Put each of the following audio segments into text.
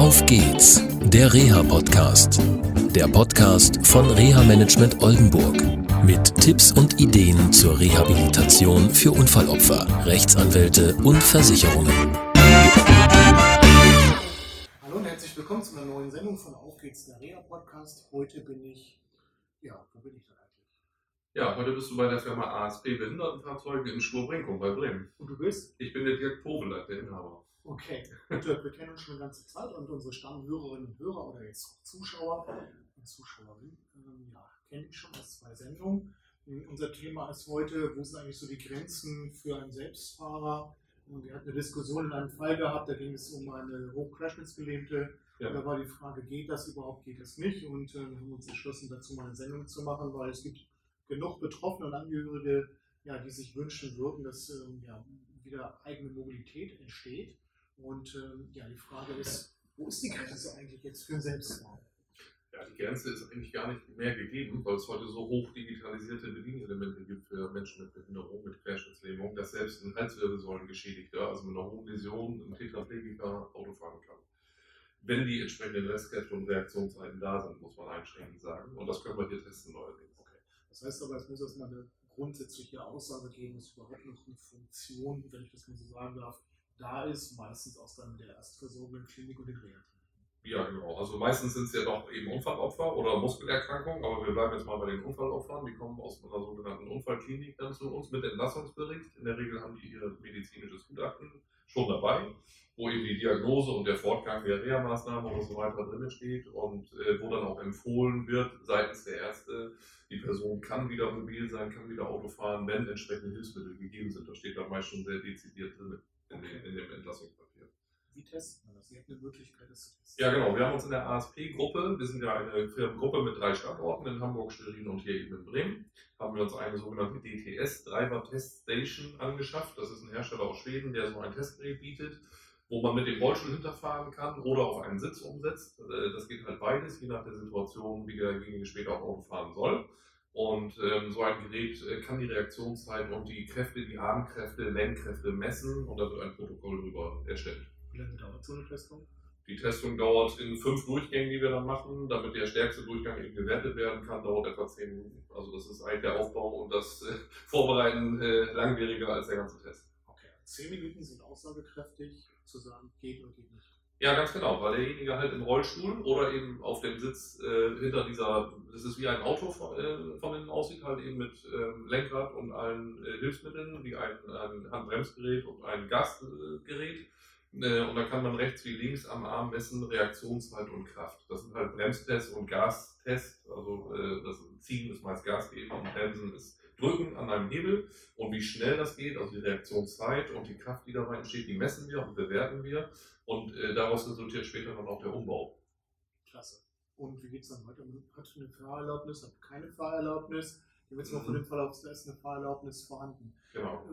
Auf geht's, der Reha-Podcast. Der Podcast von Reha-Management Oldenburg. Mit Tipps und Ideen zur Rehabilitation für Unfallopfer, Rechtsanwälte und Versicherungen. Hallo und herzlich willkommen zu einer neuen Sendung von Auf geht's, der Reha-Podcast. Heute bin ich, wo bin ich denn eigentlich? Ja, heute bist du bei der Firma ASP Behindertenfahrzeuge in Schwurbrinkum bei Bremen. Und du bist? Ich bin der Dirk Tovelat, der Inhaber. Okay, Dirk, wir kennen uns schon eine ganze Zeit und unsere Stammhörerinnen und Hörer oder jetzt auch Zuschauer und Zuschauerinnen, kennen ich schon aus 2 Sendungen. Unser Thema ist heute, wo sind eigentlich so die Grenzen für einen Selbstfahrer? Und wir hatten eine Diskussion in einem Fall gehabt, da ging es um eine hochquerschnittsgelähmte. Ja. Da war die Frage, geht das überhaupt, geht das nicht? Und wir haben uns entschlossen, dazu mal eine Sendung zu machen, weil es gibt genug Betroffene und Angehörige, die sich wünschen würden, dass wieder eigene Mobilität entsteht. Und die Frage ist, wo ist die Grenze eigentlich jetzt für Selbstfahrer? Ja, die Grenze ist eigentlich gar nicht mehr gegeben, weil es heute so hoch digitalisierte Bedienelemente gibt für Menschen mit Behinderung, mit Querschnittslähmung, dass selbst ein Halswirbelsäulengeschädigter, also mit einer hohen Läsion, ein Tetraplegiker Auto fahren kann. Wenn die entsprechenden Restkräfte und Reaktionszeiten da sind, muss man einschränkend sagen. Und das können wir hier testen neuerdings. Okay. Das heißt aber, es muss erstmal eine grundsätzliche Aussage geben, dass überhaupt noch eine Funktion, wenn ich das mal so sagen darf, da ist, meistens aus dann der Erstversorgung in Klinik und in Reha. Ja, genau. Also meistens sind es ja doch eben Unfallopfer oder Muskelerkrankungen, aber wir bleiben jetzt mal bei den Unfallopfern. Die kommen aus einer sogenannten Unfallklinik dann zu uns mit Entlassungsbericht. In der Regel haben die ihr medizinisches Gutachten schon dabei, wo eben die Diagnose und der Fortgang der Reha-Maßnahmen und so weiter drin steht und wo dann auch empfohlen wird seitens der Ärzte, die Person kann wieder mobil sein, kann wieder Auto fahren, wenn entsprechende Hilfsmittel gegeben sind. Das steht dann meist schon sehr dezidiert drin in dem Entlassungspapier. Wie testet man das? Sie hat eine Möglichkeit, das zu testen. Ja, genau. Wir haben uns in der ASP-Gruppe, wir sind ja eine Firmengruppe mit 3 Standorten in Hamburg, Schwerin und hier eben in Bremen, haben wir uns eine sogenannte DTS, Driver Test Station, angeschafft. Das ist ein Hersteller aus Schweden, der so ein Testgerät bietet, wo man mit dem Rollstuhl hinterfahren kann oder auf einen Sitz umsetzt. Das geht halt beides, je nach der Situation, wie derjenige später auch Auto fahren soll. Und so ein Gerät kann die Reaktionszeit und die Kräfte, die Armkräfte, Lenkkräfte messen und da wird ein Protokoll darüber erstellt. Wie lange dauert so eine Testung? Die Testung dauert in 5 Durchgängen, die wir dann machen. Damit der stärkste Durchgang eben gewertet werden kann, dauert etwa 10 Minuten. Also das ist eigentlich der Aufbau und das Vorbereiten langwieriger als der ganze Test. Okay, 10 Minuten sind aussagekräftig, zu sagen, geht oder geht nicht. Ja, ganz genau, weil derjenige halt im Rollstuhl oder eben auf dem Sitz hinter dieser, das ist wie ein Auto von innen aussieht, halt eben mit Lenkrad und allen Hilfsmitteln, wie ein Handbremsgerät und ein Gasgerät. Und da kann man rechts wie links am Arm messen Reaktionszeit und Kraft. Das sind halt Bremstests und Gastests. Also das Ziehen ist meist Gas geben und Bremsen ist Drücken an einem Hebel. Und wie schnell das geht, also die Reaktionszeit und die Kraft, die dabei entsteht, die messen wir und bewerten wir. Und daraus resultiert später dann auch der Umbau. Klasse. Und wie geht es dann weiter? Hat eine Fahrerlaubnis, hat keine Fahrerlaubnis? Hier wird es mal von dem Fall aus, da ist eine Fahrerlaubnis vorhanden. Genau.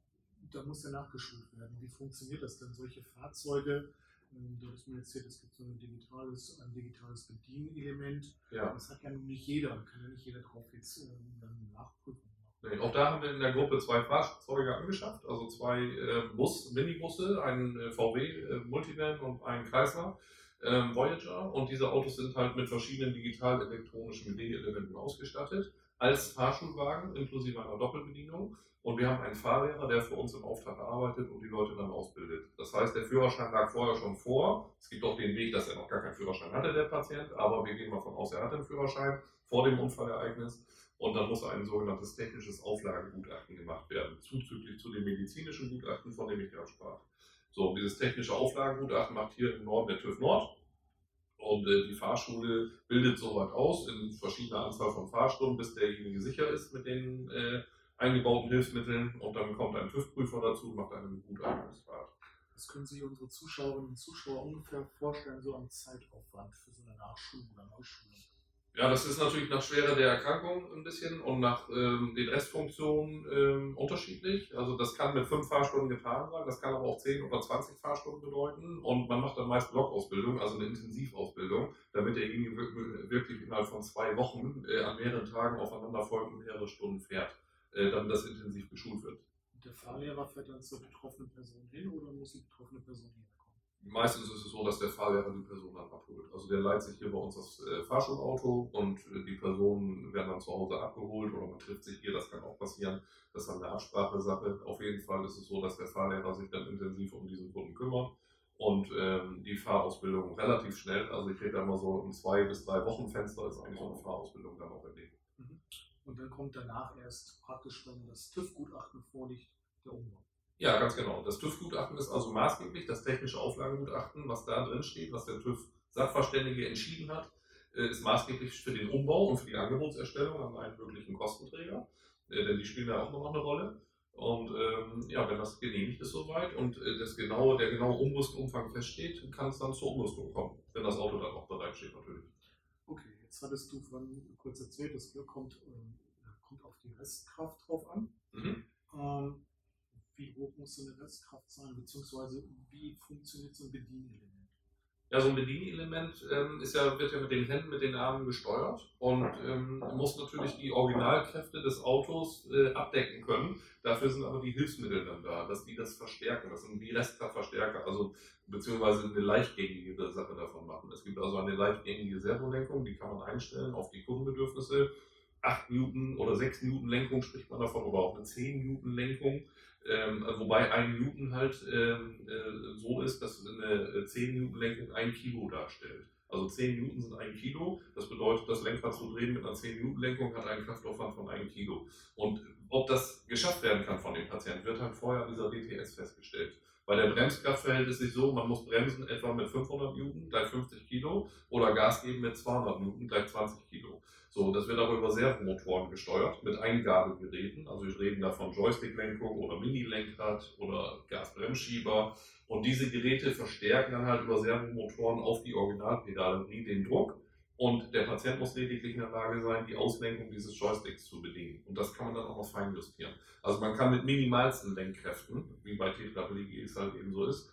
Da muss ja nachgeschult werden. Wie funktioniert das denn? Solche Fahrzeuge, du hast mir erzählt, es gibt so ein digitales Bedienelement. Ja. Das hat ja nun nicht jeder, kann ja nicht jeder drauf jetzt dann nachprüfen. Nee, auch da haben wir in der Gruppe 2 Fahrzeuge angeschafft, also 2 Minibusse, einen VW Multivan und einen Chrysler Voyager. Und diese Autos sind halt mit verschiedenen digital-elektronischen Bedinelementen ausgestattet, als Fahrschulwagen inklusive einer Doppelbedienung. Und wir haben einen Fahrlehrer, der für uns im Auftrag arbeitet und die Leute dann ausbildet. Das heißt, der Führerschein lag vorher schon vor. Es gibt auch den Weg, dass er noch gar keinen Führerschein hatte, der Patient. Aber wir gehen mal davon aus, er hatte einen Führerschein vor dem Unfallereignis. Und dann muss ein sogenanntes technisches Auflagegutachten gemacht werden, zuzüglich zu dem medizinischen Gutachten, von dem ich gerade sprach. So, dieses technische Auflagegutachten macht hier im Norden der TÜV Nord. Und die Fahrschule bildet soweit aus in verschiedener Anzahl von Fahrstunden, bis derjenige sicher ist mit den eingebauten Hilfsmitteln. Und dann kommt ein TÜV-Prüfer dazu und macht eine Begutachtungsfahrt. Das können sich unsere Zuschauerinnen und Zuschauer ungefähr vorstellen, so am Zeitaufwand für so eine Nachschulung oder Neuschulung. Ja, das ist natürlich nach Schwere der Erkrankung ein bisschen und nach den Restfunktionen unterschiedlich. Also das kann mit 5 Fahrstunden getan sein, das kann aber auch 10 oder 20 Fahrstunden bedeuten. Und man macht dann meist Blockausbildung, also eine Intensivausbildung, damit derjenige wirklich innerhalb von 2 Wochen an mehreren Tagen aufeinanderfolgend mehrere Stunden fährt, damit das intensiv geschult wird. Der Fahrlehrer fährt dann zur betroffenen Person hin oder muss die betroffene Person herkommen? Meistens ist es so, dass der Fahrlehrer die Person dann abholt. Also der leiht sich hier bei uns das Fahrschulauto und die Personen werden dann zu Hause abgeholt oder man trifft sich hier, das kann auch passieren. Das ist dann eine Absprachesache. Auf jeden Fall ist es so, dass der Fahrlehrer sich dann intensiv um diesen Kunden kümmert und die Fahrausbildung relativ schnell, also ich rede da mal so im 2 bis 3 Wochen Fenster, ist eigentlich so eine Fahrausbildung dann auch erledigt. Und dann kommt danach erst praktisch, wenn das TÜV-Gutachten vorliegt, der Umbau. Ja, ganz genau. Das TÜV-Gutachten ist also maßgeblich das technische Auflagengutachten, was da drin steht, was der TÜV-Sachverständige entschieden hat, ist maßgeblich für den Umbau und für die Angebotserstellung an einen möglichen Kostenträger, denn die spielen ja auch noch eine Rolle. Und wenn das genehmigt ist soweit und der genaue Umrüstumfang feststeht, kann es dann zur Umrüstung kommen, wenn das Auto dann auch bereitsteht natürlich. Okay, jetzt hattest du kurz erzählt, das kommt auf die Restkraft drauf an. Wie hoch muss so eine Restkraft sein, beziehungsweise wie funktioniert so ein Bedienelement? Ja, so ein Bedienelement wird ja mit den Händen, mit den Armen gesteuert und muss natürlich die Originalkräfte des Autos abdecken können. Dafür sind aber die Hilfsmittel dann da, dass die das verstärken. Das sind die Restkraftverstärker, also beziehungsweise eine leichtgängige Sache davon machen. Es gibt also eine leichtgängige Servolenkung, die kann man einstellen auf die Kundenbedürfnisse. 8 Newton oder 6 Newton Lenkung spricht man davon oder auch eine 10 Newton Lenkung. Wobei 1 Newton halt so ist, dass eine 10 Newton Lenkung 1 Kilo darstellt. Also 10 Newton sind 1 Kilo, das bedeutet, das Lenkrad zu drehen mit einer 10 Newton Lenkung hat einen Kraftaufwand von 1 Kilo. Und ob das geschafft werden kann von dem Patienten, wird halt vorher an dieser DTS festgestellt. Bei der Bremskraft verhält es sich so, man muss bremsen etwa mit 500 Newton, gleich 50 Kilo, oder Gas geben mit 200 Newton, gleich 20 Kilo. So, das wird aber über Servomotoren gesteuert, mit Eingabegeräten, also wir reden da von Joystick-Lenkung oder Mini-Lenkrad oder Gasbremsschieber. Und diese Geräte verstärken dann halt über Servomotoren auf die Originalpedalerie den Druck. Und der Patient muss lediglich in der Lage sein, die Auslenkung dieses Joysticks zu bedingen. Und das kann man dann auch noch fein justieren. Also man kann mit minimalsten Lenkkräften, wie bei Tetraplegie es halt eben so ist,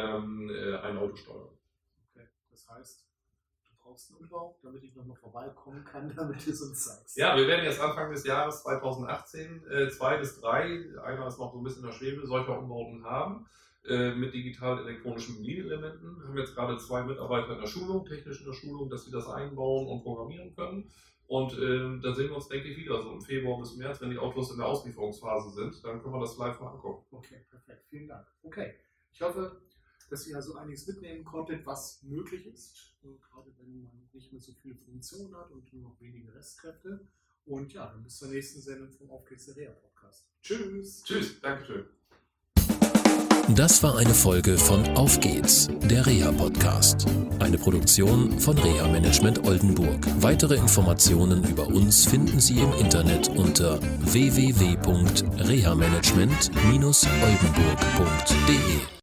ein Auto steuern. Okay, das heißt, du brauchst einen Umbau, damit ich nochmal vorbeikommen kann, damit du es uns sagst. Ja, wir werden jetzt Anfang des Jahres 2018 2 bis 3, einer ist noch so ein bisschen in der Schwebe, solcher Umbauten haben. Mit digital-elektronischen Bedienelementen. Wir haben jetzt gerade 2 Mitarbeiter in der Schulung, technisch in der Schulung, dass sie das einbauen und programmieren können. Und da sehen wir uns, denke ich, wieder so im Februar bis März, wenn die Autos in der Auslieferungsphase sind. Dann können wir das live mal angucken. Okay, perfekt. Vielen Dank. Okay, ich hoffe, dass ihr also einiges mitnehmen konntet, was möglich ist. Gerade wenn man nicht mehr so viele Funktionen hat und nur noch wenige Restkräfte. Und ja, dann bis zur nächsten Sendung vom Auf geht's der Reha Podcast. Tschüss. Tschüss, Dankeschön. Das war eine Folge von Auf geht's, der Reha-Podcast. Eine Produktion von Reha Management Oldenburg. Weitere Informationen über uns finden Sie im Internet unter www.rehamanagement-oldenburg.de.